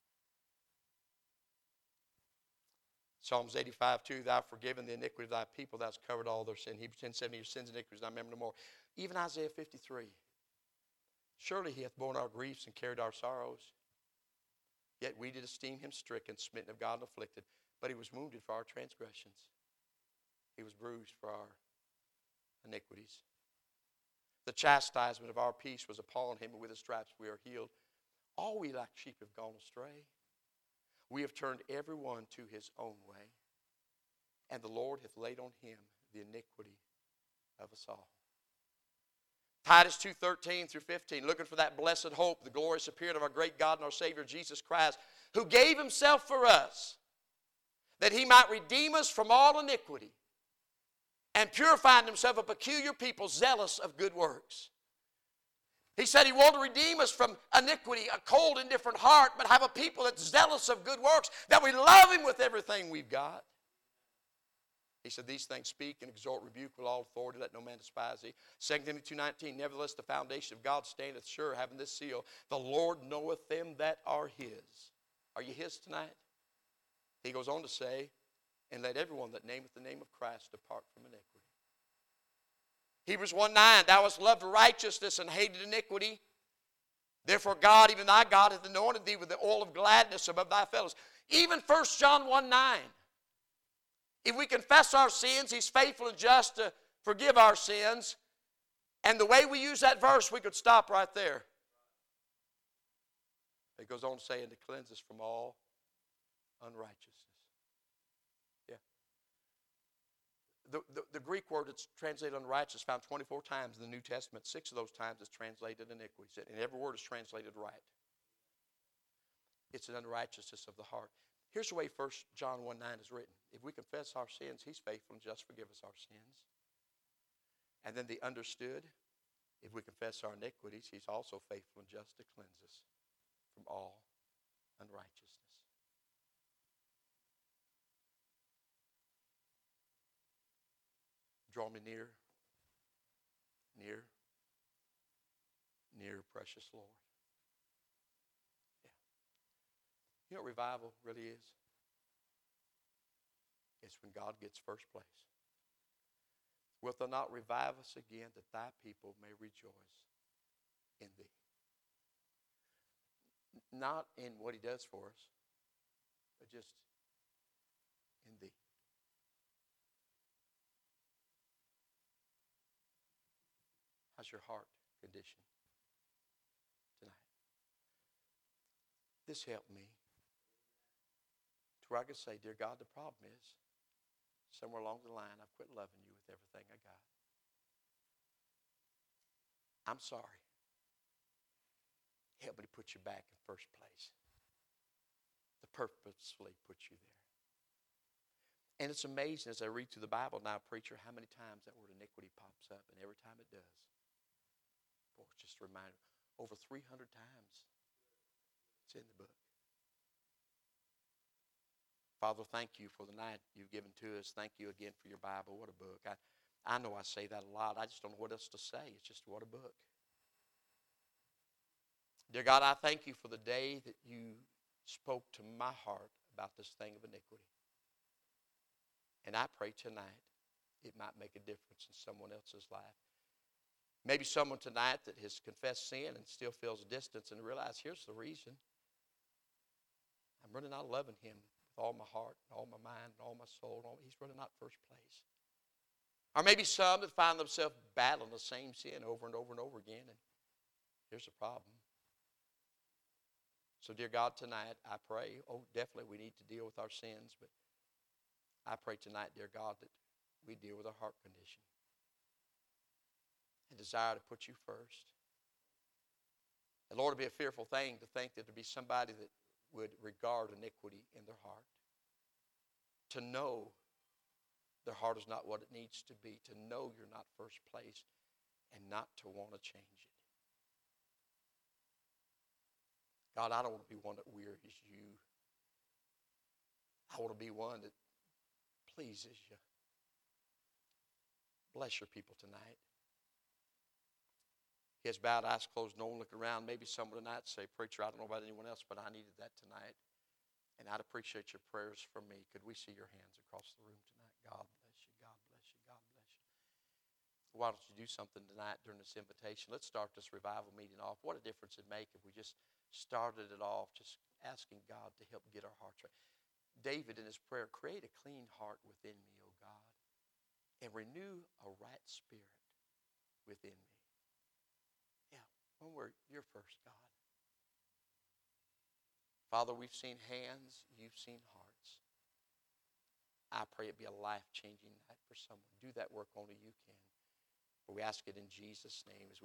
Psalms eighty-five two, thou hast forgiven the iniquity of thy people, thou hast covered all their sin. Hebrews ten seventy, your sins and iniquities, I remember no more. Even Isaiah fifty-three, surely he hath borne our griefs and carried our sorrows. Yet we did esteem him stricken, smitten of God, and afflicted. But he was wounded for our transgressions. He was bruised for our iniquities. The chastisement of our peace was upon him, and with his stripes we are healed. All we like sheep have gone astray. We have turned every one to his own way, and the Lord hath laid on him the iniquity of us all. Titus two thirteen through fifteen, looking for that blessed hope, the glorious appearing of our great God and our Savior Jesus Christ, who gave himself for us, that he might redeem us from all iniquity, and purifying himself a peculiar people, zealous of good works. He said he wanted to redeem us from iniquity, a cold, indifferent heart, but have a people that's zealous of good works, that we love him with everything we've got. He said, these things speak and exhort, rebuke with all authority, let no man despise thee. Second Timothy two nineteen, nevertheless the foundation of God standeth sure, having this seal, the Lord knoweth them that are his. Are you his tonight? He goes on to say, and let everyone that nameth the name of Christ depart from iniquity. Hebrews one nine, thou hast loved righteousness and hated iniquity. Therefore God, even thy God, hath anointed thee with the oil of gladness above thy fellows. Even First John one nine. If we confess our sins, he's faithful and just to forgive our sins. And the way we use that verse, we could stop right there. It goes on to say, and to cleanse us from all unrighteousness. Yeah. The, the, the Greek word that's translated unrighteous found twenty-four times in the New Testament. Six of those times is translated iniquities. And every word is translated right. It's an unrighteousness of the heart. Here's the way First John one nine is written. If we confess our sins, he's faithful and just to forgive us our sins. And then the understood, if we confess our iniquities, he's also faithful and just to cleanse us from all unrighteousness. Draw me near, near, near, precious Lord. You know what revival really is? It's when God gets first place. Wilt thou not revive us again, that thy people may rejoice in thee? Not in what he does for us, but just in thee. How's your heart condition tonight? This helped me. To where I could say, dear God, the problem is, somewhere along the line, I've quit loving you with everything I got. I'm sorry. Help me to put you back in first place. To purposefully put you there. And it's amazing as I read through the Bible now, preacher, how many times that word iniquity pops up, and every time it does, Boy, it's just a reminder. Over three hundred times it's in the book. Father, thank you for the night you've given to us. Thank you again for your Bible. What a book. I, I know I say that a lot. I just don't know what else to say. It's just what a book. Dear God, I thank you for the day that you spoke to my heart about this thing of iniquity. And I pray tonight it might make a difference in someone else's life. Maybe someone tonight that has confessed sin and still feels a distance and realize here's the reason. I'm really not loving him with all my heart, and all my mind, and all my soul. And all, he's really not first place. Or maybe some that find themselves battling the same sin over and over and over again. And here's the problem. So, dear God, tonight I pray, oh, definitely we need to deal with our sins, but I pray tonight, dear God, that we deal with our heart condition and desire to put you first. And Lord, it would be a fearful thing to think that there would be somebody that would regard iniquity in their heart. To know their heart is not what it needs to be. To know you're not first place and not to want to change it. God, I don't want to be one that wearies you. I want to be one that pleases you. Bless your people tonight. Heads bowed, eyes closed, no one looking around. Maybe someone tonight say, preacher, I don't know about anyone else, but I needed that tonight. And I'd appreciate your prayers for me. Could we see your hands across the room tonight? God bless you, God bless you, God bless you. Why don't you do something tonight during this invitation? Let's start this revival meeting off. What a difference it'd make if we just started it off just asking God to help get our hearts right. David in his prayer, create a clean heart within me, O God, and renew a right spirit within me. Yeah, one word, you're first, God. Father, we've seen hands, you've seen hearts. I pray it be a life-changing night for someone. Do that work only you can. For we ask it in Jesus' name as we